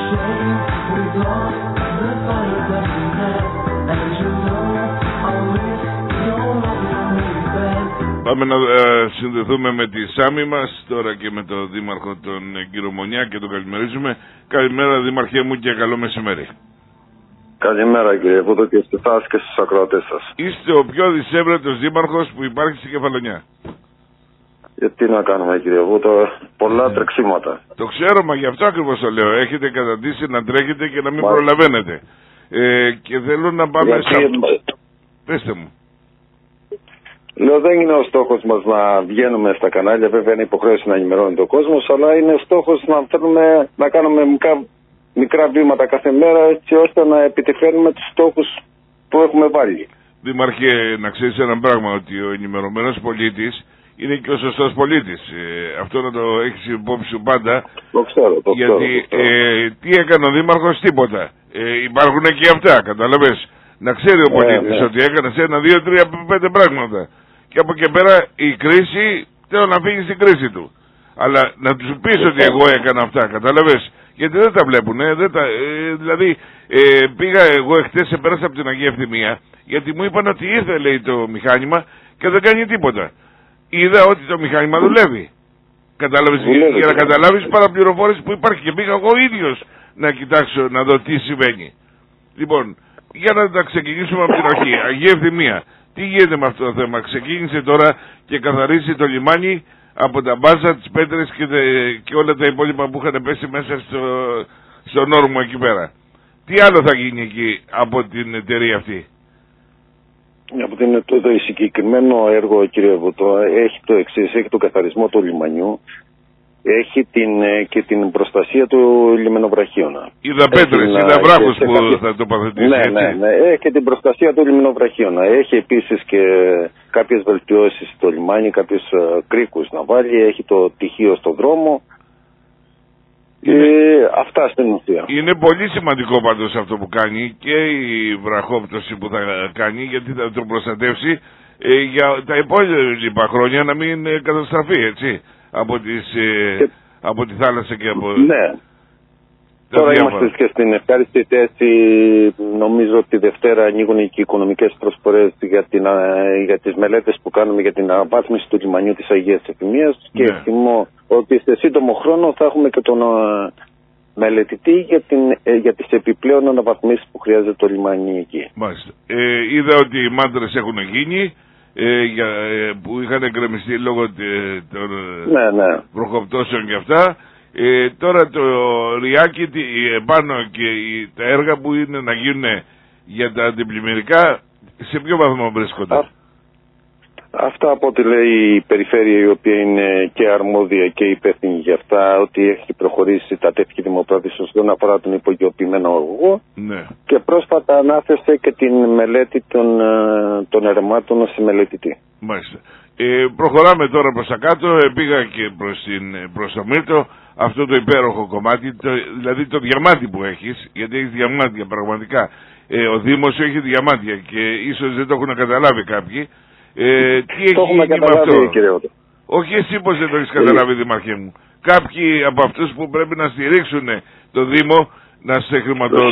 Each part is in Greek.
Πάμε να συνδεθούμε με τη Σάμι μας τώρα και με τον Δήμαρχο τον κύριο Μονιά και τον καλημερίζουμε. Καλημέρα Δήμαρχέ μου και καλό μεσημέρι. Καλημέρα κύριε Βούτο και σε εσάς και στους ακροατές σας. Είστε ο πιο δυσέβρετος δήμαρχος που υπάρχει στην Κεφαλονιά. Τι να κάνουμε κύριε Βούτο, πολλά τρεξίματα. Το ξέρω, μα γι' αυτό ακριβώς το λέω. Έχετε καταντήσει να τρέχετε και να μην προλαβαίνετε. Και θέλω να πάμε σε αυτό. Πέστε μου. Λέω δεν είναι ο στόχος μας να βγαίνουμε στα κανάλια, βέβαια είναι υποχρέωση να ενημερώνει ο κόσμος, αλλά είναι στόχος να θέλουμε να κάνουμε μικρά βήματα κάθε μέρα έτσι ώστε να επιτυχαίνουμε τους στόχους που έχουμε βάλει. Δήμαρχε, να ξέρεις ένα πράγμα, ότι ο ενημερωμένος πολίτης είναι και ο σωστός πολίτης. Αυτό να το έχεις υπόψη σου πάντα. Το ξέρω. Γιατί τι έκανε ο Δήμαρχος, τίποτα. Υπάρχουν και αυτά, κατάλαβες. Να ξέρει ο πολίτης ότι έκανες 1, 2, 3, 5 πράγματα. Και από εκεί πέρα η κρίση, θέλω να φύγει στην κρίση του. Αλλά να του πεις ότι εγώ έκανα αυτά, κατάλαβες. Γιατί δεν τα βλέπουνε. Δηλαδή πήγα εγώ εχθές, πέρασα από την Αγία Ευθυμία, γιατί μου είπαν ότι ήρθε, λέει, το μηχάνημα και δεν κάνει τίποτα. Είδα ότι το μηχάνημα δουλεύει. Κατάλαβες, για να καταλάβεις παραπληροφόρηση που υπάρχει, και πήγα εγώ ίδιος να κοιτάξω, να δω τι συμβαίνει. Λοιπόν, για να τα ξεκινήσουμε από την αρχή. Αγία Ευθυμία. Τι γίνεται με αυτό το θέμα? Ξεκίνησε τώρα και καθαρίσει το λιμάνι από τα μπάζα, τις πέτρες και όλα τα υπόλοιπα που είχαν πέσει μέσα στον όρμο εκεί πέρα. Τι άλλο θα γίνει εκεί από την εταιρεία αυτή? Από το συγκεκριμένο έργο, κύριε Βουτό, έχει το εξής: έχει τον καθαρισμό του λιμανιού, έχει και την προστασία του λιμενοβραχίωνα. Είδα πέτρες, είδα βράχους που θα τοποθετήσει. Ναι, έχει την προστασία του λιμενοβραχίωνα. Έχει επίσης και κάποιες βελτιώσεις στο λιμάνι, κάποιους κρίκους να βάλει, έχει το τυχείο στον δρόμο. Αυτά στην ουσία. Είναι πολύ σημαντικό πάντως αυτό που κάνει, και η βραχόπτωση που θα κάνει, γιατί θα το προστατεύσει για τα υπόλοιπα χρόνια να μην καταστραφεί, έτσι, από τη θάλασσα και από... Ναι. Τώρα είμαστε και στην ευχάριστη θέση. Νομίζω ότι Δευτέρα ανοίγουν και οι οικονομικές προσφορές για τις μελέτες που κάνουμε για την αναβάθμιση του λιμανιού της Αγίας Ευθυμίας, και εκτιμώ ότι σε σύντομο χρόνο θα έχουμε και τον μελετητή για τις επιπλέον αναβαθμίσεις που χρειάζεται το λιμάνι εκεί. Μάλιστα. Είδα ότι οι μάντρες έχουν γίνει που είχαν εγκρεμιστεί λόγω των προκοπτώσεων και αυτά. Τώρα το ριάκι επάνω και τα έργα που είναι να γίνουν για τα αντιπλημμυρικά, σε ποιο βαθμό βρίσκονται? Αυτά από ό,τι λέει η περιφέρεια, η οποία είναι και αρμόδια και υπεύθυνη για αυτά, ότι έχει προχωρήσει τα τεύχη δημοπράτησης όσον αφορά τον υπογειοποιημένο αγωγό. Ναι. Και πρόσφατα ανάθεσε και την μελέτη των ερεμάτων σε μελετητή. Μάλιστα. Προχωράμε τώρα προς τα κάτω. Πήγα και προς το Μύρτο, αυτό το υπέροχο κομμάτι, δηλαδή το διαμάτι που έχεις, γιατί έχεις διαμάτια πραγματικά. Ο Δήμος έχει διαμάτια και ίσως δεν το έχουν καταλάβει κάποιοι. Τι έχει γίνει με αυτό? Κύριε. Όχι εσύ πως δεν το έχεις καταλάβει, Δήμαρχέ μου. Κάποιοι από αυτούς που πρέπει να στηρίξουν το Δήμο, να σε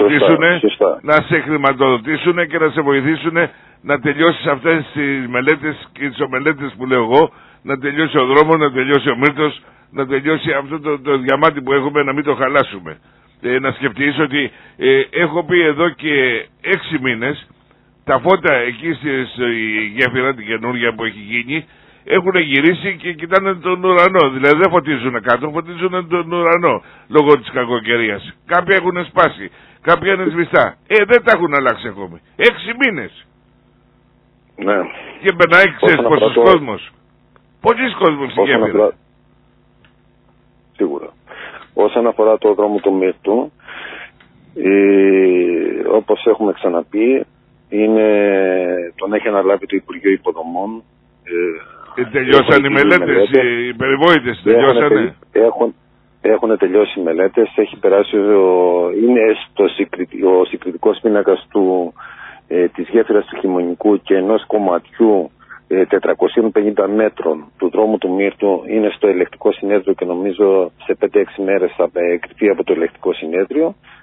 χρηματοδοτήσουν και να σε βοηθήσουν να τελειώσεις αυτές τις μελέτες και τις ομελέτες που λέω εγώ, να τελειώσει ο δρόμος, να τελειώσει ο Μύρτος, να τελειώσει αυτό το διαμάτι που έχουμε, να μην το χαλάσουμε. Να σκεφτείς ότι έχω πει εδώ και 6 μήνες τα φώτα εκεί στη γέφυρα την καινούργια που έχει γίνει έχουν γυρίσει και κοιτάνε τον ουρανό. Δηλαδή δεν φωτίζουν κάτω, φωτίζουν τον ουρανό λόγω της κακοκαιρίας. Κάποια έχουν σπάσει, κάποια είναι σβηστά. Δεν τα έχουν αλλάξει ακόμη. 6 μήνες. Ναι. Και περνάει, ξέρεις πόσος κόσμος? Πολλοί κόσμος στη γέφυρα. Σίγουρα. Όσον αφορά το δρόμο του Μύρτου, όπως έχουμε ξαναπεί, τον έχει αναλάβει το Υπουργείο Υποδομών. Τελειώσαν οι μελέτες, οι περιβόητες τελειώσανε. Έχουν τελειώσει οι μελέτες, έχει περάσει είναι ο συγκριτικός πίνακας της γέφυρας του Χειμωνικού και ενός κομματιού 450 μέτρων του δρόμου του Μύρτου είναι στο ελεκτικό συνέδριο και νομίζω σε 5-6 μέρες θα εκκριθεί από το ελεκτικό συνέδριο.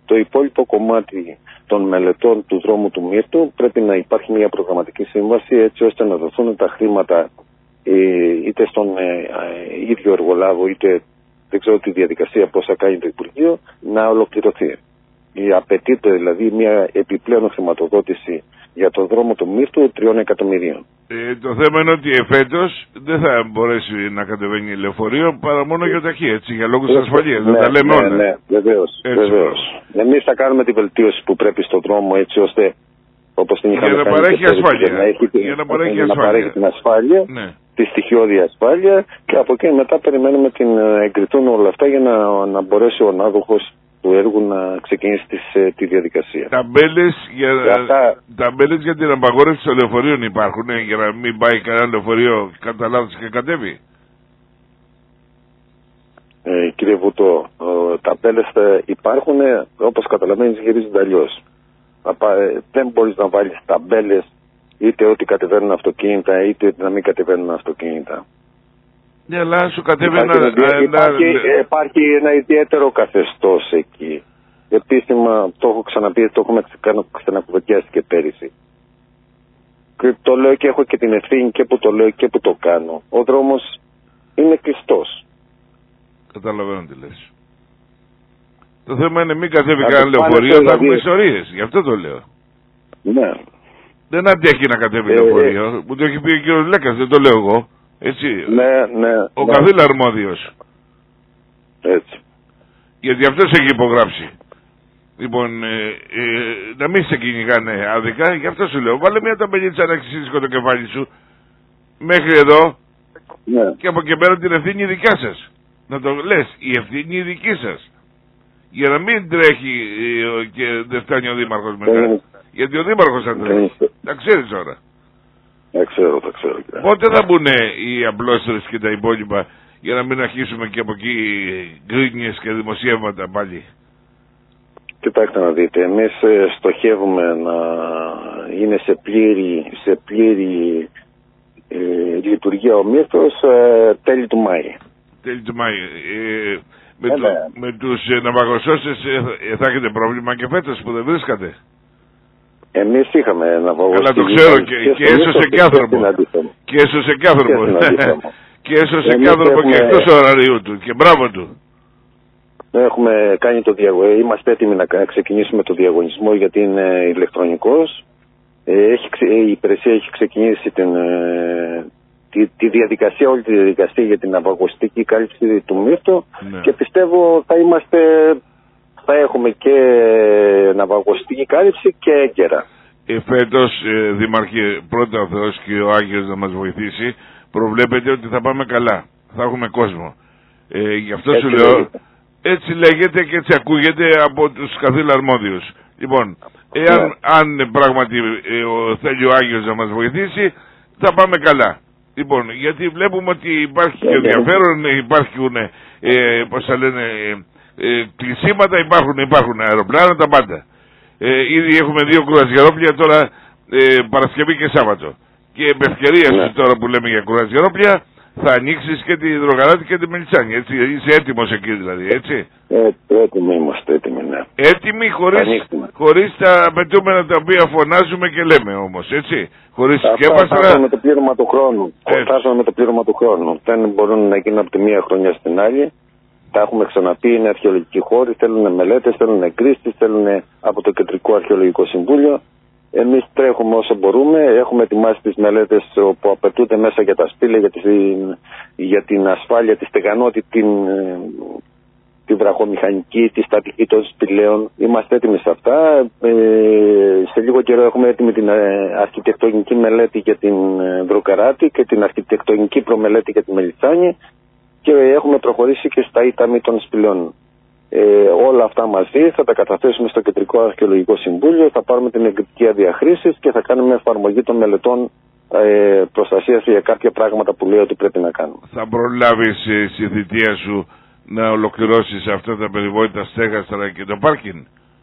Το υπόλοιπο κομμάτι των μελετών του δρόμου του Μύρτου πρέπει να υπάρχει μια προγραμματική σύμβαση έτσι ώστε να δοθούν τα χρήματα είτε στον ίδιο εργολάβο είτε δεν ξέρω τη διαδικασία πώς θα κάνει το Υπουργείο να ολοκληρωθεί. Απαιτείται δηλαδή μια επιπλέον χρηματοδότηση για το δρόμο του Μύρτου 3 εκατομμυρίων. Το θέμα είναι ότι εφέτος δεν θα μπορέσει να κατεβαίνει λεωφορείο παρά μόνο για ταχύ, έτσι, για λόγους ασφαλείας. Δεν τα λέμε όλα. Ναι, βεβαίως. Εμείς θα κάνουμε τη βελτίωση που πρέπει στον δρόμο έτσι ώστε όπως την είχαμε κάνει. Για να παρέχει την ασφάλεια, τη στοιχειώδη ασφάλεια και από εκεί μετά περιμένουμε την εγκριτούν όλα αυτά για να μπορέσει ο ανάδοχος του έργου να ξεκινήσει τη διαδικασία. Ταμπέλες για την απαγόρευση των λεωφορείων υπάρχουν για να μην πάει κανένα λεωφορείο κατά λάθος και κατέβει. Κύριε Βουτό, ταμπέλες υπάρχουν, όπως καταλαβαίνεις γυρίζονται αλλιώς. Δεν μπορείς να βάλεις ταμπέλες είτε ότι κατεβαίνουν αυτοκίνητα είτε να μην κατεβαίνουν αυτοκίνητα. Ναι, αλλά σου κατέβει υπάρχει ένα ιδιαίτερο καθεστώς εκεί. Επίσημα, το έχω ξαναπεί, το έχουμε ξανακουβεντιάσει και πέρυσι. Και το λέω και έχω και την ευθύνη και που το λέω και που το κάνω. Ο δρόμος είναι κλειστός. Καταλαβαίνω τι λες. Το θέμα είναι μην κατέβει κανένα λεωφορείο, θα έχουμε ιστορίες. Γι' αυτό το λέω. Ναι. Δεν αντέχει να κατέβει λεωφορείο. Μου το έχει πει ο κύριος Λέκας, δεν το λέω εγώ. Έτσι. Ναι. Ο καθήλα αρμόδιος. Έτσι. Γιατί αυτός έχει υπογράψει. Λοιπόν, να μην σε κυνηγάνε άδικα, γι' αυτό σου λέω. Βάλε μια ταμπελίτσα να εξηγήσει το κεφάλι σου μέχρι εδώ και από εκεί πέρα την ευθύνη δικιά σας. Να το λες, η ευθύνη δική σας. Για να μην τρέχει και δεν φτάνει ο δήμαρχος μετά. Γιατί ο δήμαρχος θα τρέχει. Τα ξέρεις τώρα. Τα ξέρω. Πότε θα μπουν οι απλόστρες και τα υπόλοιπα για να μην αρχίσουμε και από εκεί γκρίνιες και δημοσιεύματα πάλι. Κοιτάξτε να δείτε, εμείς στοχεύουμε να είναι σε πλήρη λειτουργία ο Μύρτος τέλη του Μάη. Τέλη του Μάη. Με τους ναυαγοσώστες θα έχετε πρόβλημα και φέτος που δεν βρίσκατε. Εμείς είχαμε ναυαγοσώστες. Αλλά το ξέρω και έσωσε και άνθρωπο. Και έσωσε και άνθρωπο. Και έσωσε και άνθρωπο και εκτός ωραρίου του. Και μπράβο του. Έχουμε κάνει είμαστε έτοιμοι να ξεκινήσουμε το διαγωνισμό γιατί είναι ηλεκτρονικός. Η υπηρεσία έχει ξεκινήσει τη διαδικασία, όλη τη διαδικασία για την ναυαγοστική κάλυψη του Μύρτου και πιστεύω θα έχουμε και ναυαγοστική κάλυψη και έγκαιρα. Φέτος, Δήμαρχε, πρώτα ο Θεός και ο Άγιος να μας βοηθήσει, προβλέπετε ότι θα πάμε καλά. Θα έχουμε κόσμο. Γι' αυτό σου λέω, έτσι λέγεται και έτσι ακούγεται από τους καθήλα αρμόδιους. Λοιπόν, αν πράγματι θέλει ο Άγιος να μας βοηθήσει, θα πάμε καλά. Λοιπόν, γιατί βλέπουμε ότι υπάρχει και ενδιαφέρον, υπάρχουν, πώς θα λένε, κλεισίματα, υπάρχουν αεροπλάνα, τα πάντα. Ήδη έχουμε 2 κρουαζιερόπλια τώρα, Παρασκευή και Σάββατο. Και επ' ευκαιρία τώρα που λέμε για κρουαζιερόπλια, θα ανοίξεις και τη Δρογαράτη και τη Μελισσάνη, έτσι. Είσαι έτοιμος εκεί δηλαδή, έτσι. Έτοιμοι είμαστε, ναι. Έτοιμοι χωρίς τα απαιτούμενα τα οποία φωνάζουμε και λέμε όμως, έτσι. Χωρίς σκέπαστρα. Φτάσαμε με το πλήρωμα του χρόνου. Δεν μπορούν να γίνουν από τη μία χρονιά στην άλλη. Τα έχουμε ξαναπεί, είναι αρχαιολογικοί χώροι, θέλουν μελέτες, θέλουν εγκρίσεις, θέλουν από το Κεντρικό Αρχαιολογικό Συμβούλιο. Εμείς τρέχουμε όσο μπορούμε, έχουμε ετοιμάσει τις μελέτες που απαιτούνται μέσα για τα σπήλαια, για την ασφάλεια, τη στεγανότητα, τη βραχομηχανική, τη στατική των σπηλαίων. Είμαστε έτοιμοι σε αυτά. Σε λίγο καιρό έχουμε έτοιμη την αρχιτεκτονική μελέτη για την Δροκαράτη και την αρχιτεκτονική προμελέτη για τη Μελισσάνη και έχουμε προχωρήσει και στα ΙΤΑΜΗ των σπηλαίων. Όλα αυτά μαζί θα τα καταθέσουμε στο Κεντρικό Αρχαιολογικό Συμβούλιο, θα πάρουμε την εγκριτική διαχρήσης και θα κάνουμε εφαρμογή των μελετών προστασίας για κάποια πράγματα που λέει ότι πρέπει να κάνουμε. Θα προλάβεις στη θητεία σου να ολοκληρώσεις αυτά τα περιβόητα στέγαστρα και το πάρκινγκ?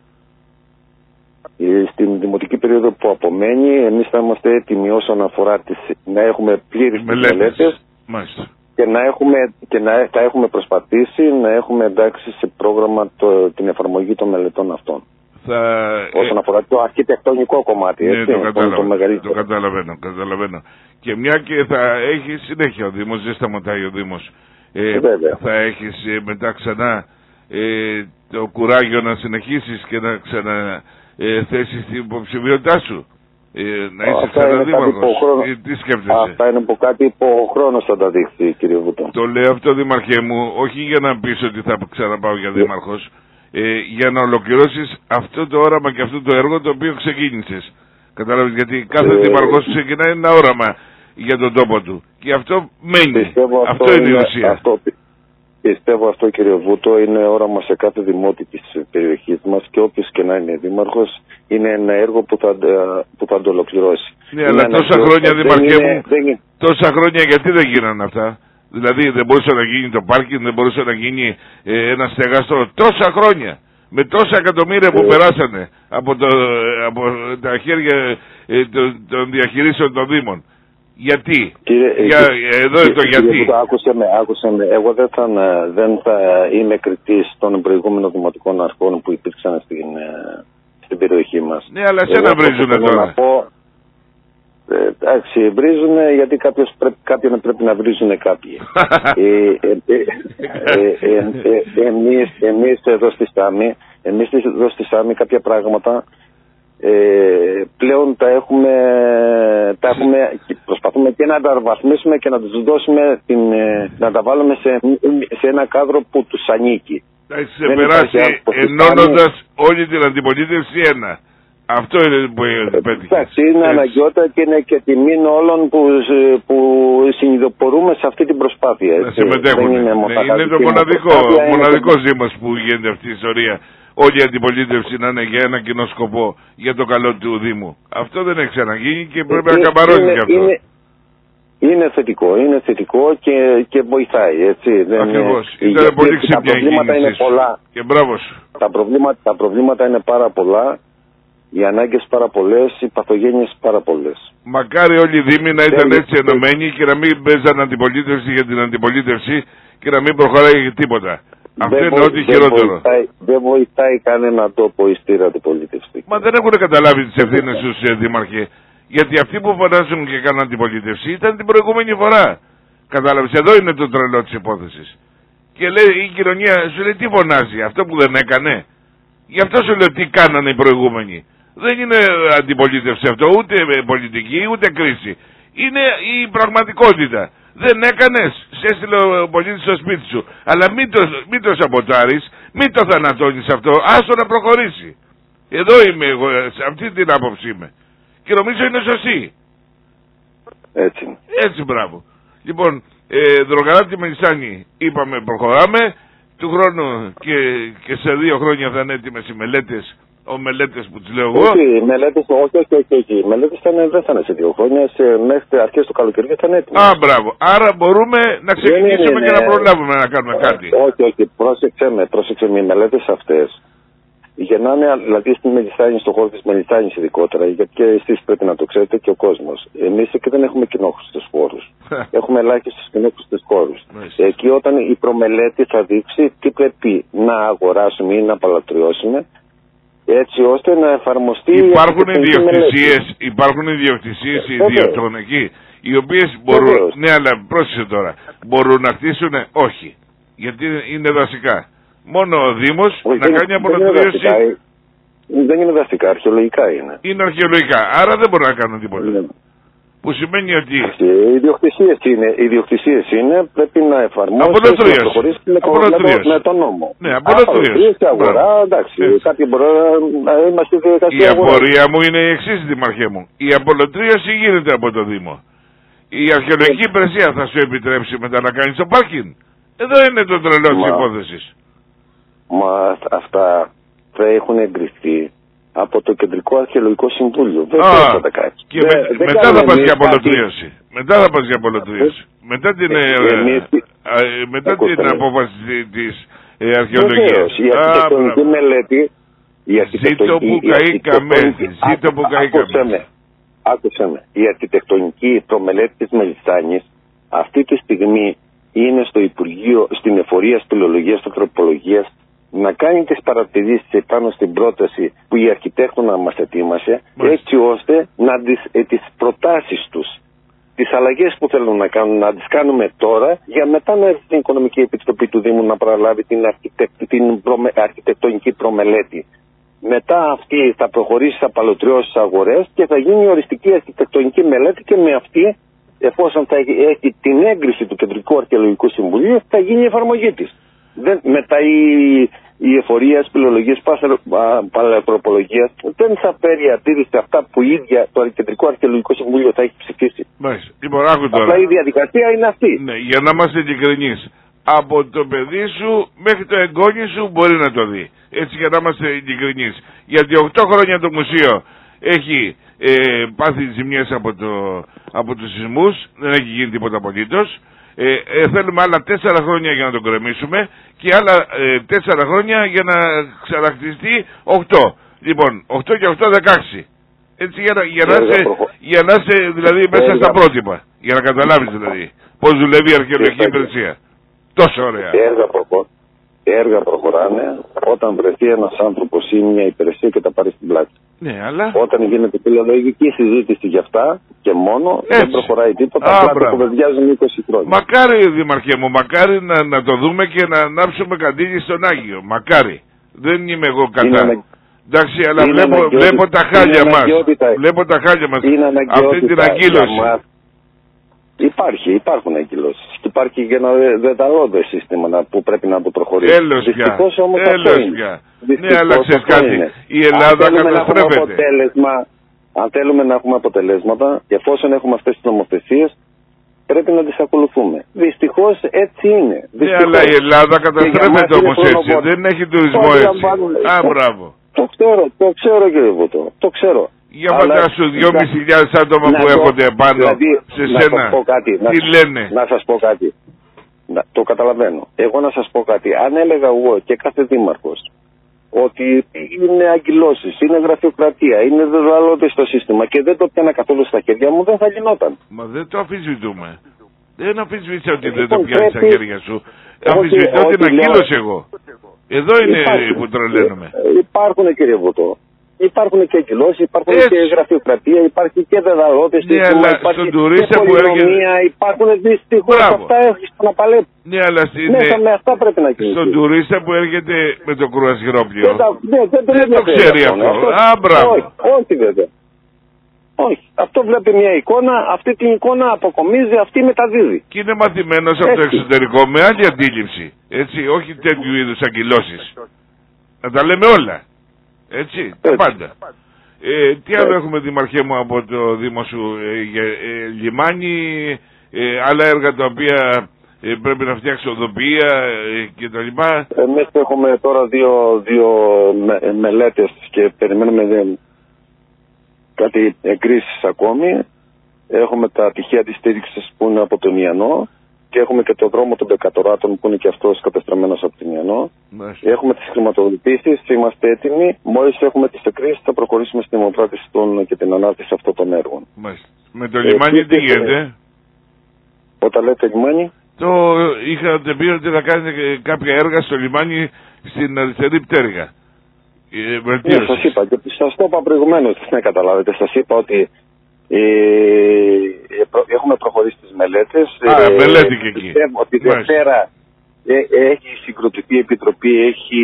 Στην δημοτική περίοδο που απομένει, εμείς θα είμαστε έτοιμοι όσον αφορά να έχουμε πλήρες μελέτες. Μάλιστα. θα έχουμε προσπαθήσει να έχουμε εντάξει σε πρόγραμμα την εφαρμογή των μελετών αυτών. Όσον αφορά το αρχιτεκτονικό κομμάτι, ναι, το καταλαβαίνω. Και μια και θα έχει συνέχεια ο Δήμος, δεν σταματάει ο Δήμος. Θα έχεις μετά ξανά το κουράγιο να συνεχίσεις και να ξαναθέσεις την υποψηφιότητά σου. Να είσαι ξαναδήμαρχος. Τι σκέφτεσαι? Αυτά είναι από κάτι που ο χρόνος θα τα δείξει, κύριε Βούτο. Το λέω αυτό, Δήμαρχέ μου, όχι για να πεις ότι θα ξαναπάω για δήμαρχος, για να ολοκληρώσεις αυτό το όραμα και αυτό το έργο το οποίο ξεκίνησες. Κατάλαβες, γιατί κάθε δήμαρχος ξεκινάει ένα όραμα για τον τόπο του. Και αυτό μένει. Αυτό είναι η ουσία. Πιστεύω αυτό, κύριε Βούτο, είναι όραμα σε κάθε δημότη της περιοχής μας και όποιος και να είναι δήμαρχος, είναι ένα έργο που θα το ολοκληρώσει. Ναι, αλλά τόσα χρόνια, Δήμαρχέ μου, τόσα χρόνια γιατί δεν γίνανε αυτά? Δηλαδή δεν μπορούσε να γίνει το πάρκινγκ, δεν μπορούσε να γίνει ένα στεγάστρο τόσα χρόνια. Με τόσα εκατομμύρια που περάσανε από τα χέρια των διαχειρήσεων των Δήμων. Γιατί? Εδώ είναι το γιατί. Άκουσε με. Εγώ δεν θα είμαι κριτής των προηγούμενων δημοτικών αρχών που υπήρξαν στην περιοχή μας. Ναι, αλλά σένα βρίζουνε τώρα. Εντάξει, βρίζουνε γιατί κάποιον πρέπει να βρίζουνε κάποιοι. Εμείς εδώ στη Σάμη κάποια πράγματα πλέον τα έχουμε προσπαθούμε και να τα βαθμίσουμε και να τους δώσουμε να τα βάλουμε σε ένα κάδρο που τους ανήκει. Θα ξεπεράσει ενώνοντας όλη την αντιπολίτευση ένα. Αυτό είναι που πέτυχες. Εντάξει, είναι αναγκαιότητα και είναι και τιμή όλων που συνειδητοποιούμε σε αυτή την προσπάθεια. Να συμμετέχουν. Είναι το μοναδικό Δήμος που γίνεται αυτή η ιστορία. Όλη η αντιπολίτευση να είναι για ένα κοινό σκοπό, για το καλό του Δήμου. Αυτό δεν έχει ξαναγίνει και πρέπει να καμπαρώσει γι' αυτό. Είναι θετικό και βοηθάει, έτσι. Ακριβώς. Ήταν πολύ ξύπνια η προβλήματα είναι πολλά. Και μπράβο σου. Τα προβλήματα είναι πάρα πολλά, οι ανάγκες πάρα πολλές, οι παθογένειες πάρα πολλές. Μακάρι όλοι οι Δήμοι να ήταν έτσι ενωμένοι και να μην παίζαν αντιπολίτευση για την αντιπολίτευση και να μην προχωράει τίποτα. Αυτό είναι ό,τι χειρότερο. Δεν βοηθάει κανένα τόπο η στήρα αντιπολίτευση. Μα δεν έχουν καταλάβει τις ευθύνες τους, Δήμαρχε. Γιατί αυτοί που φωνάζουν και κάνουν αντιπολίτευση ήταν την προηγούμενη φορά. Κατάλαβες, εδώ είναι το τρελό της υπόθεσης. Και λέει η κοινωνία, σου λέει τι φωνάζει, αυτό που δεν έκανε. Γι' αυτό σου λέω τι κάνανε οι προηγούμενοι. Δεν είναι αντιπολίτευση αυτό, ούτε πολιτική, ούτε κρίση. Είναι η πραγματικότητα. Δεν έκανες, σε έστειλε ο πολίτης στο σπίτι σου. Αλλά μην το σαμποτάρεις, μην το θανατώνεις αυτό, άστο να προχωρήσει. Εδώ είμαι εγώ, σε αυτή την άποψη είμαι. Και νομίζω είναι σωστή. Έτσι, μπράβο. Λοιπόν, Δρογαλάτη Μελισσάνη, είπαμε προχωράμε. Του χρόνου και σε 2 χρόνια θα είναι έτοιμες οι μελέτες. Μελέτες που τις λέω εγώ. Όχι, οι μελέτες δεν θα είναι σε 2 χρόνια, μέχρι αρχές του καλοκαιριού θα είναι έτοιμες. Α, μπράβο. Άρα μπορούμε να ξεκινήσουμε και να προλάβουμε να κάνουμε κάτι. Όχι, πρόσεξε με, οι μελέτες αυτές γεννάνε, δηλαδή στην Μελισσάνη, στον χώρο της Μελισσάνης ειδικότερα, γιατί και εσείς πρέπει να το ξέρετε και ο κόσμος. Εμείς εκεί δεν έχουμε κοινόχρηστους χώρους. Έχουμε ελάχιστους κοινόχρηστους χώρους. Εκεί όταν η προμελέτη θα δείξει τι πρέπει να αγοράσουμε ή να παλατριώσουμε, έτσι ώστε να εφαρμοστεί. Υπάρχουν ιδιοκτησίες ιδιωτών εκεί, οι οποίες μπορούν, ναι, αλλά πρόσεξε τώρα, μπορούν να χτίσουν, όχι, γιατί είναι δασικά. Μόνο ο Δήμος να κάνει απολωτρίωση. Δεν είναι δασικά, αρχαιολογικά είναι. Είναι αρχαιολογικά, άρα δεν μπορούν να κάνουν τίποτα. Που σημαίνει ότι οι ιδιοκτησίες είναι, πρέπει να εφαρμόσει και να προχωρήσει με τον νόμο. Ναι, απολωτρίωση. Αγορά, εντάξει, κάποιοι μπορεί να είμαστε διαδικασία. Η απορία μου είναι η εξής, Δημαρχέ μου. Η απολωτρίωση γίνεται από το Δήμο. Η αρχαιολογική υπηρεσία θα σου επιτρέψει μετά να κάνεις το πάρκινγκ. Εδώ είναι το τρελό της υπόθεσης. Μα αυτά θα έχουν εγκριθεί από το Κεντρικό Αρχαιολογικό Συμβούλιο. Και μετά θα πας για απολωτρίωση. Μετά την απόφαση της αρχαιολογίας. Η αρχιτεκτονική μελέτη. Ζήτω που καήκαμε. Άκουσε με. Η αρχιτεκτονική προμελέτη της Μελισσάνης αυτή τη στιγμή είναι στο Υπουργείο, στην Εφορία Σπηλολογίας και Τροπολογίας, να κάνει τις παρατηρήσεις επάνω στην πρόταση που η αρχιτέκτονα μας ετοίμασε, έτσι ώστε τις προτάσεις τους, τις αλλαγές που θέλουν να κάνουν, να τις κάνουμε τώρα, για μετά να έρθει στην Οικονομική Επιτροπή του Δήμου να παραλάβει την αρχιτεκτονική προμελέτη. Μετά αυτή θα προχωρήσει, θα παλωτριώσει τις αγορές και θα γίνει οριστική αρχιτεκτονική μελέτη, και με αυτή, εφόσον θα έχει την έγκριση του Κεντρικού Αρχαιολογικού Συμβουλίου, θα γίνει η εφαρμογή της. Μετά η Εφορία Σπηλολογίας Παλαιοτροπολογίας δεν θα φέρει αντίρρηση σε αυτά που ίδια το Κεντρικό Αρχαιολογικό Συμβούλιο θα έχει ψηφίσει. Απλά η διαδικασία είναι αυτή. Ναι, για να είμαστε ειλικρινείς, από το παιδί σου μέχρι το εγγόνι σου μπορεί να το δει. Έτσι, για να είμαστε ειλικρινείς. Γιατί 8 χρόνια το μουσείο έχει πάθει ζημιές από τους σεισμούς, δεν έχει γίνει τίποτα απολύτως. Θέλουμε άλλα 4 χρόνια για να τον κρεμίσουμε και άλλα 4 χρόνια για να ξαναχτιστεί 8. Λοιπόν, 8 και 8, 16. Έτσι, για να είσαι δηλαδή μέσα στα πρότυπα. Για να καταλάβεις δηλαδή πώς δουλεύει η αρχαιολογική υπηρεσία. Τόσο ωραία. Έργα προχωράνε όταν βρεθεί ένας άνθρωπος ή μια υπηρεσία και τα πάρει στην πλάτη. Ναι, αλλά... Όταν γίνεται φιλολογική συζήτηση για αυτά και μόνο, έτσι, δεν προχωράει τίποτα. Απλά το κοβεντιάζουν 20 χρόνια. Μακάρι, Δήμαρχε μου, μακάρι να το δούμε και να ανάψουμε καντήλι στον Άγιο. Μακάρι. Δεν είμαι εγώ κατά. Εντάξει, αλλά βλέπω τα χάλια μας. Βλέπω τα χάλια μας. Αυτή την αγκύλωση. Υπάρχουν αγκυλώσεις. Και υπάρχει και ένα δεταλώδες σύστημα που πρέπει να το προχωρήσει. Δυστυχώς όμως αυτό είναι. Ναι, αλλά ξέρεις κάτι. Η Ελλάδα καταστρέφεται. Αν θέλουμε να έχουμε αποτελέσματα, και εφόσον έχουμε αυτές τις νομοθεσίες, πρέπει να τις ακολουθούμε. Δυστυχώς έτσι είναι. Ναι, αλλά η Ελλάδα καταστρέφεται όμως έτσι. Δεν έχει τουρισμό έτσι. Μπράβο. Το ξέρω κύριε Βουτό. Το ξέρω. Για φαντάσου 2.500 άτομα που έρχονται επάνω σε σένα. Τι λένε. Να σας πω κάτι. Το καταλαβαίνω. Εγώ να σας πω κάτι. Αν έλεγα εγώ και κάθε δήμαρχος ότι είναι αγκυλώσεις, είναι γραφειοκρατία, είναι δεδαλώδες στο σύστημα και δεν το πιάνα καθόλου στα χέρια μου, δεν θα γινόταν. Μα δεν το αμφισβητούμε. Δεν αμφισβήτησα ότι δεν το πιάνεις στα χέρια σου. Αμφισβητώ την αγκύλωση εγώ. Εδώ είναι που τρελαίνουμε. Υπάρχουν κύριε Βουτό. Υπάρχουν και αγκυλώσεις, υπάρχουν και γραφειοκρατία, υπάρχει και δεδαλώδες, ναι, υπάρχει και πολυνομία, υπάρχουν δυστυχώς αυτά έχεις να παλέψει. Ναι, αλλά μέσα με αυτά πρέπει να κινηθεί. Στον τουρίστα που έρχεται με το κρουαζιρόπλιο δεν το ξέρει αυτό. Μπράβο. Όχι βέβαια. Όχι. Αυτό βλέπει μια εικόνα, αυτή την εικόνα αποκομίζει, αυτή μεταδίδει. Και είναι μαθημένος από το εξωτερικό με άλλη αντίληψη. Έτσι, όχι τέτοιου είδους αγκυλώσεις. Να τα λέμε όλα. Έτσι, τα πάντα. Τι άλλο έχουμε, Δημαρχέ μου, από το Δήμο σου, λιμάνι, άλλα έργα τα οποία πρέπει να φτιάξει οδοποιία και τα λοιπά. Εμείς έχουμε τώρα δύο μελέτες και περιμένουμε κάτι εγκρίσεις ακόμη. Έχουμε τα τυχαία της στήριξης που είναι από τον Ιαννό και έχουμε και το δρόμο των Δεκατοράτων που είναι και αυτός κατεστραμμένος από την Ιαννό. Έχουμε τις χρηματοδοτήσεις, είμαστε έτοιμοι. Μόλις έχουμε τις εκκρίσεις θα προχωρήσουμε στην δημοπράτηση και την ανάρτηση αυτών των έργων. Με το λιμάνι τι γίνεται? Όταν λέτε λιμάνι? Είχατε πει ότι θα κάνετε κάποια έργα στο λιμάνι στην αριστερή πτέρυγα. Ναι, σας είπα και σας το είπα προηγουμένως, να καταλάβετε. Σας είπα ότι έχουμε προχωρήσει τις μελέτες. Μελέτη και εκεί. Πιστεύω ότι Δευτέρα έχει συγκροτηθεί η Επιτροπή,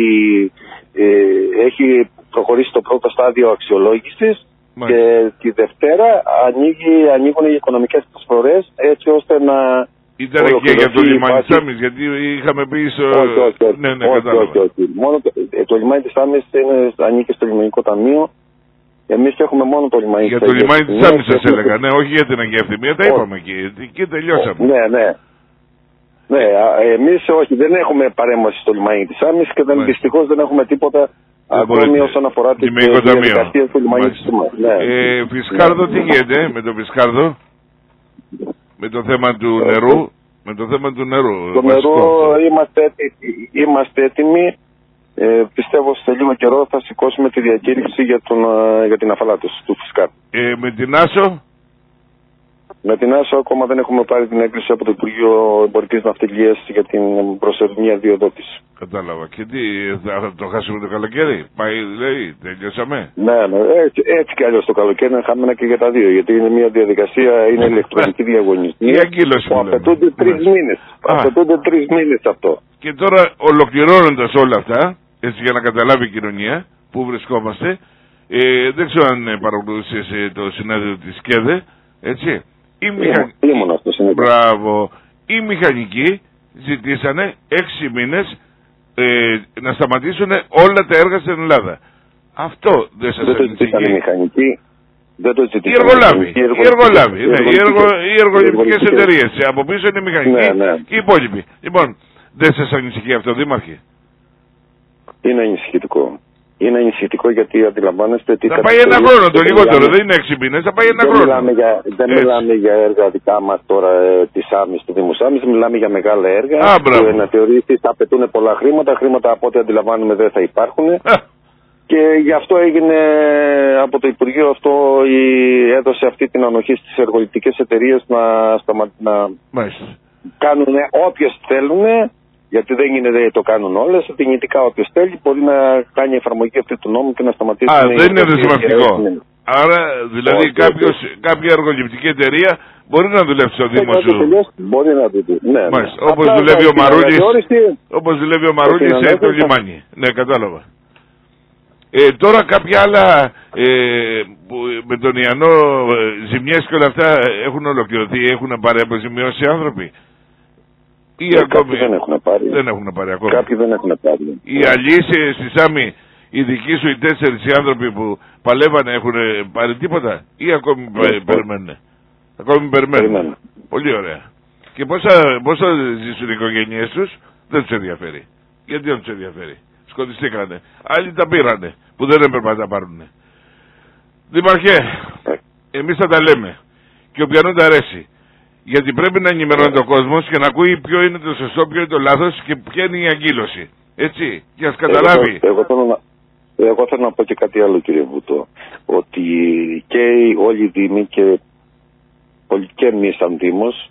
έχει προχωρήσει το πρώτο στάδιο αξιολόγησης και τη Δευτέρα ανοίγουν οι οικονομικές προσφορές έτσι ώστε να... Ήταν και για το λιμάνι της Άμμης, γιατί είχαμε πει στο... Όχι. Μόνο το λιμάνι της Άμμης ανήκει στο Λιμενικό Ταμείο. Εμείς έχουμε μόνο το λιμάνι της Άμμης. Για το λιμάνι της Άμμης σας έλεγα, ναι, όχι για την Αγία Ευθυμία, τα είπαμε εκεί και τελειώσαμε. Ναι, εμείς όχι, δεν έχουμε παρέμβαση στο λιμάνι της Άμμης και δυστυχώς δεν έχουμε τίποτα ακόμη όσον αφορά την διαδικασία του λιμάνι της Άμμης. Φισκάρδο, τι γίνεται με το Φισκάρδο? Με το θέμα του νερού. Το νερό είμαστε έτοιμοι. Πιστεύω σε λίγο καιρό θα σηκώσουμε τη διακήρυξη για την αφαλάτωση του Φισκάρ. Με την Άσο. Με την Άσο ακόμα δεν έχουμε πάρει την έγκριση από το Υπουργείο Εμπορικής Ναυτιλίας για την προσωρινή αδειοδότηση. Κατάλαβα. Και τι, θα το χάσουμε το καλοκαίρι? Πάει, λέει, τελειώσαμε. Ναι, έτσι κι αλλιώς το καλοκαίρι είναι χαμένα και για τα δύο. Γιατί είναι μια διαδικασία, είναι ηλεκτρονική διαγωνιστική. Που απαιτούνται 3 μήνες. Απαιτούνται 3 μήνες αυτό. Και τώρα ολοκληρώνοντας όλα αυτά, έτσι για να καταλάβει η κοινωνία που βρισκόμαστε, δεν ξέρω αν παρακολουθήσεις το συνέδριο της ΚΕΔΕ, έτσι. Μπράβο. Οι μηχανικοί ζητήσανε 6 μήνες να σταματήσουν όλα τα έργα στην Ελλάδα. Αυτό δεν σας ανησυχεί? Οι μηχανικοί. Οι εργολάβοι, οι εργολαβικές εταιρείες. Από πίσω είναι οι μηχανικοί και οι υπόλοιποι. Λοιπόν, δεν σας ανησυχεί αυτό, Δήμαρχε? Είναι ανησυχητικό. Είναι ανησυχητικό γιατί αντιλαμβάνεστε τι... Θα πάει ένα χρόνο το λιγότερο, δεν είναι 6 μήνες, θα πάει ένα χρόνο. Δεν μιλάμε για έργα δικά μας τώρα της Σάμης, του Δήμου Σάμης, μιλάμε για μεγάλα έργα που να θεωρήσεις θα απαιτούν πολλά χρήματα, χρήματα από ό,τι αντιλαμβάνουμε δεν θα υπάρχουν. Και γι' αυτό έγινε από το Υπουργείο αυτό, έδωσε αυτή την ανοχή στις εργολητικές εταιρείες να κάνουν όποιες θέλουν. Γιατί δεν είναι το κάνουν όλες. Δυνητικά όποιος θέλει μπορεί να κάνει εφαρμογή αυτή του νόμου και να σταματήσει. Δεν είναι δεσμευτικό. Άρα δηλαδή κάποια εργοληπτική εταιρεία μπορεί να δουλεύει στο Δήμο σου. Μπορεί να δουλεύει. Ναι. Όπως δουλεύει ο Μαρούλης σε το λιμάνι. Ναι, κατάλαβα. Τώρα κάποια άλλα με τον Ιαννό ζημιές και όλα αυτά έχουν ολοκληρωθεί, έχουν πάρει αποζημιώσει οι άνθρωποι? Κάποιοι δεν έχουν πάρει. Δεν έχουν πάρει ακόμα. Κάποιοι δεν έχουν πάρει. Οι αλλοί στη Σάμη, οι δικοί σου οι 4 οι άνθρωποι που παλεύανε έχουν πάρει τίποτα ή ακόμη περιμένουν? Ακόμη περιμένουν. Πολύ ωραία. Και πώς θα ζήσουν οι οικογένειές τους? Δεν τους ενδιαφέρει. Γιατί δεν τους ενδιαφέρει? Σκοτιστήκανε. Άλλοι τα πήρανε που δεν έπρεπε να τα πάρουν. Δήμαρχε, εμείς θα τα λέμε και όποιον τα αρέσει. Γιατί πρέπει να ενημερώνει ο κόσμος και να ακούει ποιο είναι το σωστό, ποιο είναι το λάθος και ποια είναι η αγκύλωση. Έτσι, για να καταλάβει. Εγώ θέλω να πω και κάτι άλλο, κύριε Βούτο. Ότι και όλοι οι Δήμοι και εμείς σαν Δήμος,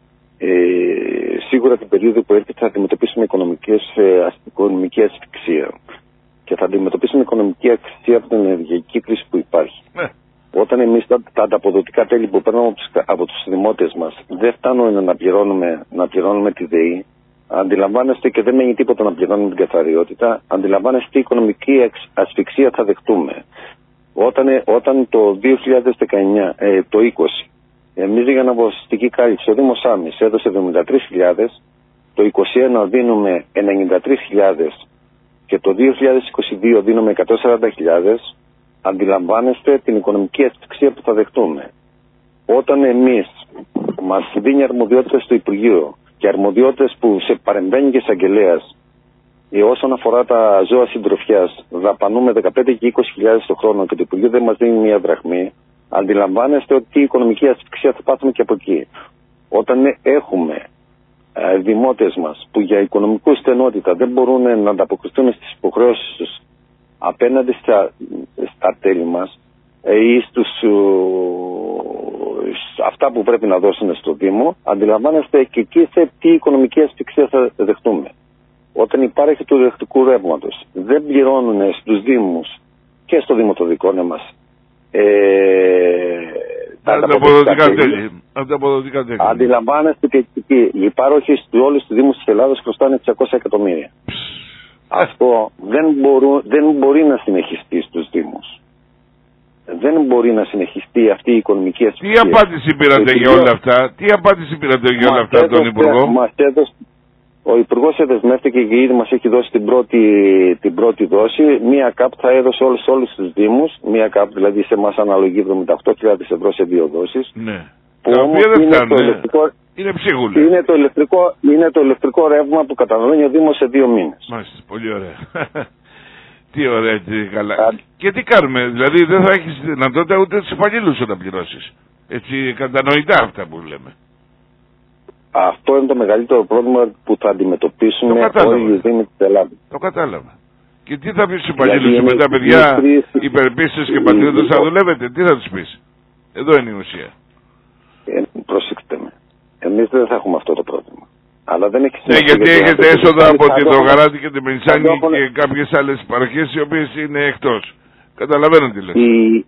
σίγουρα την περίοδο που έρχεται θα αντιμετωπίσουμε οικονομική ασφυξία. Και θα αντιμετωπίσουμε οικονομική ασφυξία από την ενεργειακή κρίση που υπάρχει. Όταν εμείς τα ανταποδοτικά τέλη που παίρνουμε από τους δημότες μας δεν φτάνουν να πληρώνουμε τη ΔΕΗ, αντιλαμβάνεστε, και δεν μένει τίποτα να πληρώνουμε την καθαριότητα, αντιλαμβάνεστε τι οικονομική ασφυξία θα δεχτούμε. Όταν το 2019, το 20, εμείς για αναποσπαστική κάλυψη ο Δήμος Σάμης έδωσε 73.000, το 2021 δίνουμε 93.000 και το 2022 δίνουμε 140.000, αντιλαμβάνεστε την οικονομική ασφυξία που θα δεχτούμε. Όταν εμείς μας δίνει αρμοδιότητες στο Υπουργείο και αρμοδιότητες που σε παρεμβαίνει και εισαγγελέας, όσον αφορά τα ζώα συντροφιάς, δαπανούμε 15 και 20.000 το χρόνο και το Υπουργείο δεν μας δίνει μία δραχμή, αντιλαμβάνεστε ότι η οικονομική ασφυξία θα πάθουμε και από εκεί. Όταν έχουμε δημότες μας που για οικονομικού στενότητα δεν μπορούν να ανταποκριθούν στις υποχρεώσεις τους απέναντι στα τέλη μας ή αυτά που πρέπει να δώσουν στο Δήμο, αντιλαμβάνεστε και εκεί τι οικονομική ασφυξία θα δεχτούμε. Όταν υπάρχει του ηλεκτρικού ρεύματος, δεν πληρώνουν στους Δήμους και στο Δήμο το δικό μας τα αποδοτικά τέλη. Αντιλαμβάνεστε και εκεί οι πάροχοι σε όλους τους Δήμους της Ελλάδας χρωστάνε 600 εκατομμύρια. Αυτό δεν μπορεί να συνεχιστεί στους Δήμους. Δεν μπορεί να συνεχιστεί αυτή η οικονομική ασφυξία. Τι απάντηση πήρατε για όλα αυτά? Από τον Υπουργό? Ο Υπουργός δεσμεύτηκε και ήδη μας έχει δώσει την πρώτη δόση. Μία ΚΑΠ θα έδωσε όλους τους Δήμους. Μία ΚΑΠ δηλαδή σε εμάς αναλογεί 78.000 ευρώ σε 2 δόσεις. Ναι. Που όμως είναι το ηλεκτρικό ρεύμα που καταναλώνει ο Δήμος σε 2 μήνες. Μάλιστα, πολύ ωραία. Τι ωραία, τι καλά. Και τι κάνουμε, δηλαδή δεν θα έχεις δυνατότητα ούτε τους υπαλλήλους να πληρώσεις. Έτσι κατανοητά αυτά που λέμε. Αυτό είναι το μεγαλύτερο πρόβλημα που θα αντιμετωπίσουμε όλοι οι Δήμοι της Ελλάδας. Το κατάλαβα. Και τι θα πεις στους υπαλλήλους σου με τα παιδιά υπερπίστες και πατριώτες θα δουλεύετε, τι θα τους πεις? Εδώ είναι η ουσία. Προσέξτε με. Εμείς δεν θα έχουμε αυτό το πρόβλημα. Αλλά δεν έχει σημασία. Ναι, γιατί έχετε έσοδα από την Τρογαράτη και τη Μελισσάνη και κάποιες άλλες παροχές οι οποίες είναι εκτός. Καταλαβαίνω τι λες.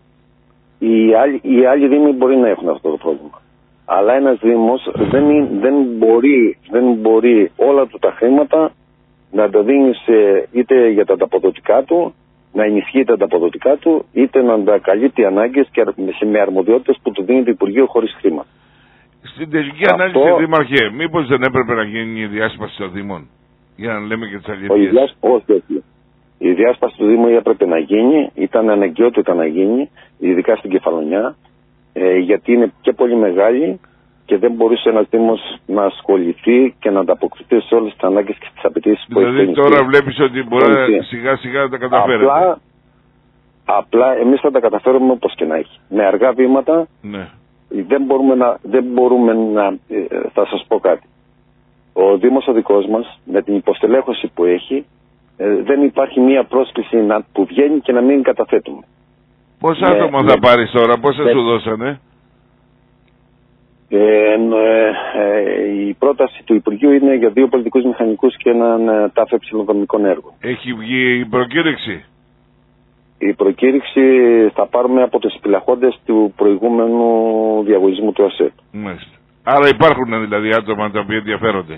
Οι άλλοι δήμοι μπορεί να έχουν αυτό το πρόβλημα. Αλλά ένας δήμος δεν μπορεί όλα του τα χρήματα να τα δίνει είτε για τα ανταποδοτικά του, να ενισχύει τα ανταποδοτικά του, είτε να τα καλύπτει ανάγκες και με αρμοδιότητες που του δίνει το Υπουργείο χωρίς χρήμα. Στην τελική ανάλυση, Δήμαρχε, μήπως δεν έπρεπε να γίνει η διάσπαση των Δήμων, για να λέμε και τις αλήθειες? Όχι. Η διάσπαση του Δήμου έπρεπε να γίνει, ήταν αναγκαιότητα να γίνει, ειδικά στην Κεφαλονιά, γιατί είναι και πολύ μεγάλη και δεν μπορούσε ένας Δήμος να ασχοληθεί και να ανταποκριθεί σε όλες τις ανάγκες και τις απαιτήσεις που έχει. Δηλαδή τώρα βλέπεις ότι μπορεί σιγά σιγά να τα καταφέρετε. Απλά εμείς θα τα καταφέρουμε όπως και να έχει. Με αργά βήματα. Ναι. Δεν μπορούμε να θα σας πω κάτι. Ο δικός μας με την υποστελέχωση που έχει δεν υπάρχει μία πρόσκληση που βγαίνει και να μην καταθέτουμε. Πόσα άτομα θα πάρεις τώρα, πόσα σου δώσανε? Η πρόταση του Υπουργείου είναι για 2 πολιτικούς μηχανικούς και έναν ΤΑΦ δομικών έργο. Έχει βγει η προκήρυξη? Η προκήρυξη θα πάρουμε από τους επιλαχόντες του προηγούμενου διαγωνισμού του ΑΣΕΠ. Μάλιστα. Άρα υπάρχουν δηλαδή άτομα τα οποία ενδιαφέρονται.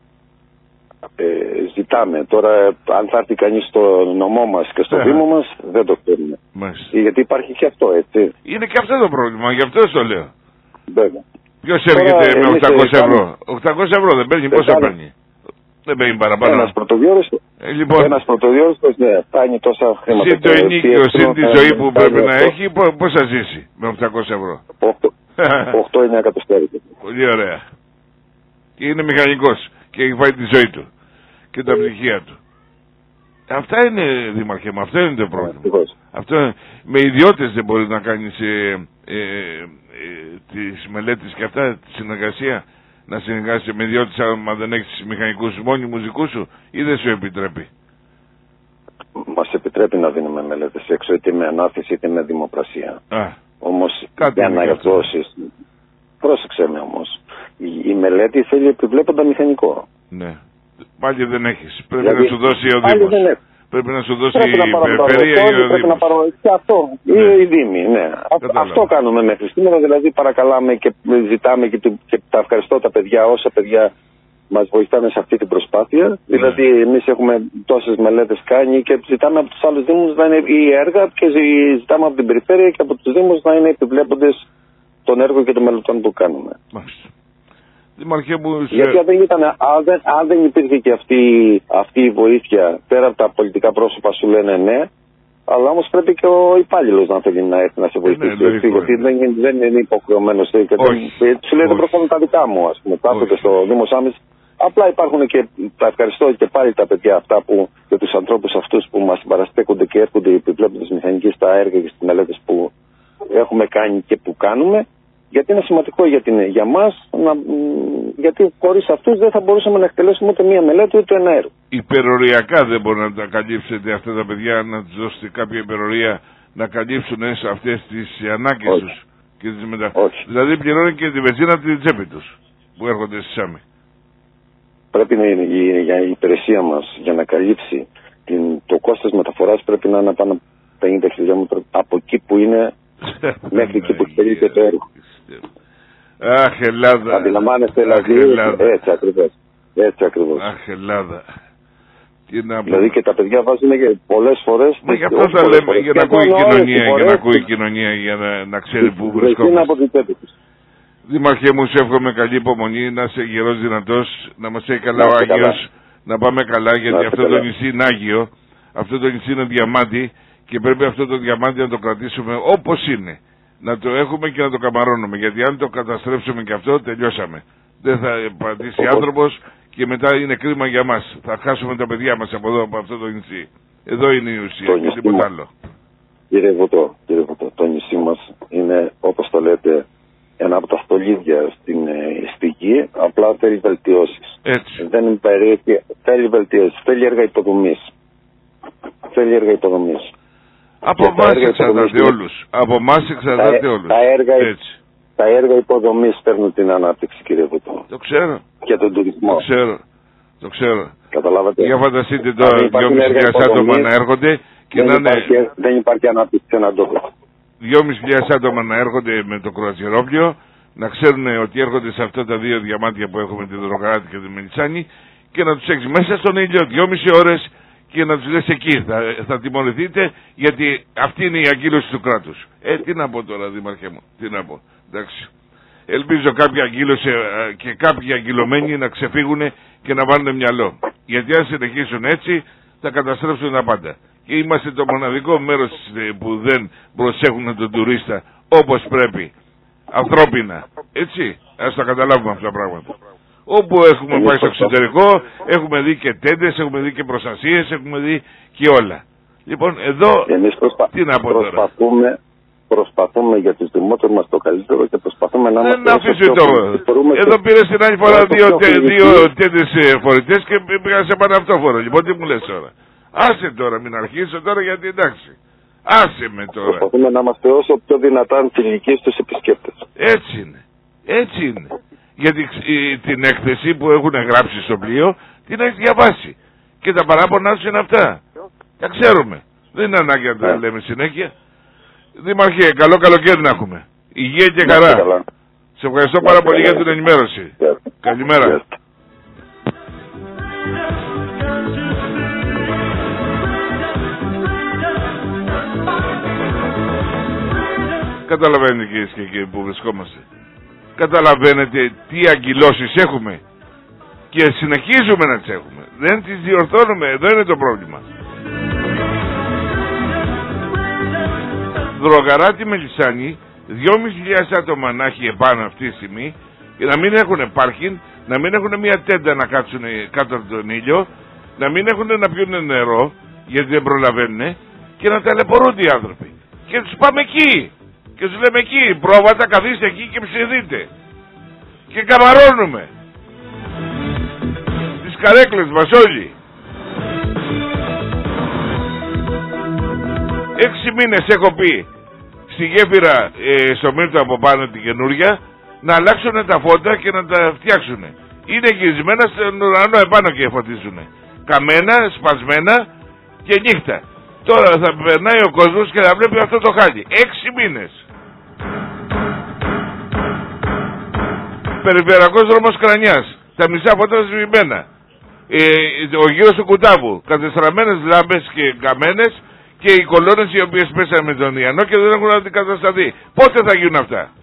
Ζητάμε. Τώρα αν θα έρθει κανείς στο νομό μας και στο Δήμο μας δεν το ξέρουμε. Γιατί υπάρχει και αυτό, έτσι. Είναι και αυτό το πρόβλημα, γι' αυτό το λέω. Βέβαια. Ποιος έρχεται με 800 ευρώ? 800 ευρώ δεν παίρνει, πόσο παίρνει? Δεν παίρνει παραπάνω. Ένας πρωτοδιόριστος φτάνει τόσα χρήματα. Συν το ενίκιο, συν τη ζωή που πρέπει να έχει, πώς θα ζήσει με 800 ευρώ? 8-9 εκατοστάρια. Πολύ ωραία. Και είναι μηχανικός και έχει φάει τη ζωή του και τα πτυχία του. Αυτά είναι, Δήμαρχε, αυτό είναι το πρόβλημα. Αυτό, με ιδιώτες δεν μπορεί να κάνεις τις μελέτες και αυτά, τη συνεργασία, να συνεργάζεσαι με ιδιώτες άμα δεν έχεις μηχανικούς μόνιμους δικούς σου, ή δεν σου επιτρέπει? Μας επιτρέπει να δίνουμε μελέτες έξω, είτε με ανάθεση είτε με δημοπρασία. Όμως για να εκδώσεις, πρόσεξε με όμως, η μελέτη θέλει επιβλέποντα μηχανικό. Ναι. Πάλι δεν έχεις. Πρέπει να σου δώσει ο Δήμος. Πρέπει να σου δώσει η περιφέρεια ή ο Δήμος. Πρέπει να πάρω και αυτό. Ή η Δήμη, ναι. Αυτό κάνουμε μέχρι σήμερα. Δηλαδή παρακαλάμε και ζητάμε και τα ευχαριστώ τα παιδιά, όσα παιδιά μας βοηθάνε σε αυτή την προσπάθεια. Δηλαδή εμείς έχουμε τόσες μελέτες κάνει και ζητάμε από τους άλλους Δήμους να είναι η έργα και ζητάμε από την περιφέρεια και από τους Δήμους να είναι επιβλέποντες των έργων και των μελετών που κάνουμε. Μάλιστα. Γιατί αν δεν υπήρχε και αυτή η βοήθεια, πέρα από τα πολιτικά πρόσωπα σου λένε ναι, αλλά όμως πρέπει και ο υπάλληλος να θέλει να έρθει να σε βοηθήσει. Γιατί δεν είναι υποχρεωμένος. Σου λέει δεν προφανούν τα δικά μου, ας πούμε. Κάθονται στο Δήμο Σάμις. Απλά υπάρχουν και τα ευχαριστώ και πάλι τα παιδιά αυτά και τους ανθρώπους αυτούς που μας συμπαραστέκονται και έρχονται οι επιβλέποντες μηχανικοί στα έργα και στις μελέτες που έχουμε κάνει και που κάνουμε. Γιατί είναι σημαντικό για μας, γιατί χωρίς αυτούς δεν θα μπορούσαμε να εκτελέσουμε ούτε μία μελέτη ούτε ένα έργο. Υπεροριακά δεν μπορεί να τα καλύψετε αυτά τα παιδιά, να τους δώσετε κάποια υπερορία να καλύψουν σε αυτές τις ανάγκες τους? Και τις Δηλαδή πληρώνει και τη βενζίνα από την τσέπη τους που έρχονται στη Σάμι. Πρέπει η υπηρεσία μας για να καλύψει το κόστος μεταφοράς πρέπει να είναι πάνω από 50 χιλιόμετρα από εκεί που είναι μέχρι εκεί που εκτελείται το έργο. Αχ, Ελλάδα. Αντιλαμβάνεστε, δηλαδή, έτσι ακριβώς. Αχ, Ελλάδα. Δηλαδή και τα παιδιά βάζουν και πολλές φορές. Μα γι' αυτό θα λέμε, για να ακούει η κοινωνία, για να ξέρει πού βρισκόμαστε. Δήμαρχε μου, σε εύχομαι καλή υπομονή, να είσαι γερός δυνατός, να μας έχει καλά ο Άγιος, να πάμε καλά, γιατί αυτό το νησί είναι Άγιο, αυτό το νησί είναι διαμάντι και πρέπει αυτό το διαμάντι να το κρατήσουμε όπως είναι. Να το έχουμε και να το καμαρώνουμε, γιατί αν το καταστρέψουμε και αυτό τελειώσαμε. Δεν θα πατήσει άνθρωπος και μετά είναι κρίμα για μας. Θα χάσουμε τα παιδιά μας από εδώ, από αυτό το νησί. Εδώ είναι η ουσία και τίποτα άλλο. Κύριε Βοτό, το νησί μας είναι, όπως το λέτε, ένα από τα στολίδια στη γη, απλά θέλει βελτιώσεις. Δεν περιέχει, θέλει βελτιώσεις, θέλει έργα υποδομής. Από εμάς εξαρτάται όλους. Από εμάς εξαρτάται όλους. Τα έργα υποδομής φέρνουν την ανάπτυξη, κύριε Βουτό. Το ξέρω. Και τον τουρισμό. Το ξέρω. Καταλάβατε. Για φανταστείτε τώρα 2.500 άτομα να έρχονται και να είναι... Δεν υπάρχει ανάπτυξη σε έναν τόπο. 2.500 άτομα να έρχονται με το κρουαζιερόπλιο, να ξέρουν ότι έρχονται σε αυτά τα δύο διαμάτια που έχουμε, την Δρογαράτη και τη Μελισσάνη, και να τους έχεις μέσα στον ήλιο 2,5 ώρες και να τους λες εκεί θα τιμωρηθείτε, γιατί αυτή είναι η αγκύλωση του κράτους. Τι να πω τώρα, Δήμαρχέ μου, τι να πω. Εντάξει. Ελπίζω κάποια αγκύλωση και κάποιοι αγκυλωμένοι να ξεφύγουν και να βάλουν μυαλό. Γιατί αν συνεχίσουν έτσι θα καταστρέψουν τα πάντα. Και είμαστε το μοναδικό μέρος που δεν προσέχουν τον τουρίστα όπως πρέπει. Ανθρώπινα. Έτσι. Ας τα καταλάβουμε αυτά τα πράγματα. Όπου έχουμε πάει στο εξωτερικό, έχουμε δει και τέντες, έχουμε δει και προστασίες, έχουμε δει και όλα. Λοιπόν, εδώ, τι να πω τώρα. Προσπαθούμε για τους δημότες μας το καλύτερο και προσπαθούμε να μας... Δεν αφήσω τώρα. Εδώ πήρες την άλλη φορά δύο τέντες φορητές και πήγα σε παναυτόφορο. Λοιπόν, τι μου λες τώρα. Άσε τώρα, μην αρχίσω τώρα, γιατί εντάξει. Άσε με τώρα. Προσπαθούμε να είμαστε όσο πιο δυνατά φιλικοί στους επισκέπτες. Έτσι είναι. Έτσι είναι. Γιατί την έκθεση που έχουν γράψει στο πλοίο την έχει διαβάσει. Και τα παράπονά σου είναι αυτά. Τα ξέρουμε. Δεν είναι ανάγκη να τα λέμε συνέχεια. Δήμαρχε, καλό καλοκαίρι να έχουμε. Υγεία και χαρά. Σε ευχαριστώ πάρα πολύ για την ενημέρωση. Καλημέρα. Καταλαβαίνετε, κυρίες και κύριοι, που βρισκόμαστε. Καταλαβαίνετε τι αγκυλώσεις έχουμε. Και συνεχίζουμε να τις έχουμε. Δεν τις διορθώνουμε. Εδώ είναι το πρόβλημα. Δρογαράτη Μελισσάνη, 2.500 άτομα να έχει επάνω αυτή τη στιγμή και να μην έχουν πάρκινγκ, να μην έχουν μια τέντα να κάτσουν κάτω από τον ήλιο, να μην έχουν να πιούν νερό γιατί δεν προλαβαίνουν και να ταλαιπωρούνται οι άνθρωποι. Και τους πάμε εκεί και τους λέμε εκεί, πρόβατα, καθίστε εκεί και ψηδείτε. Και καμαρώνουμε τις καρέκλες μας όλοι. 6 μήνες έχω πει στη γέφυρα στο Μύρτο από πάνω την καινούρια να αλλάξουν τα φώτα και να τα φτιάξουν. Είναι γυρισμένα στον ουρανό επάνω και φωτίζουν. Καμένα, σπασμένα και νύχτα. Τώρα θα περνάει ο κόσμος και θα βλέπει αυτό το χάλι. 6 μήνες. Περιφερειακός δρόμος Κρανιάς. Τα μισά φώτα σβημμένα. Ο γύρος του Κουτάβου. Κατεστραμμένες λάμπες και καμένες. Και οι κολόνες οι οποίες πέσανε με τον Ιαννό και δεν έχουν αντικατασταθεί. Πότε θα γίνουν αυτά.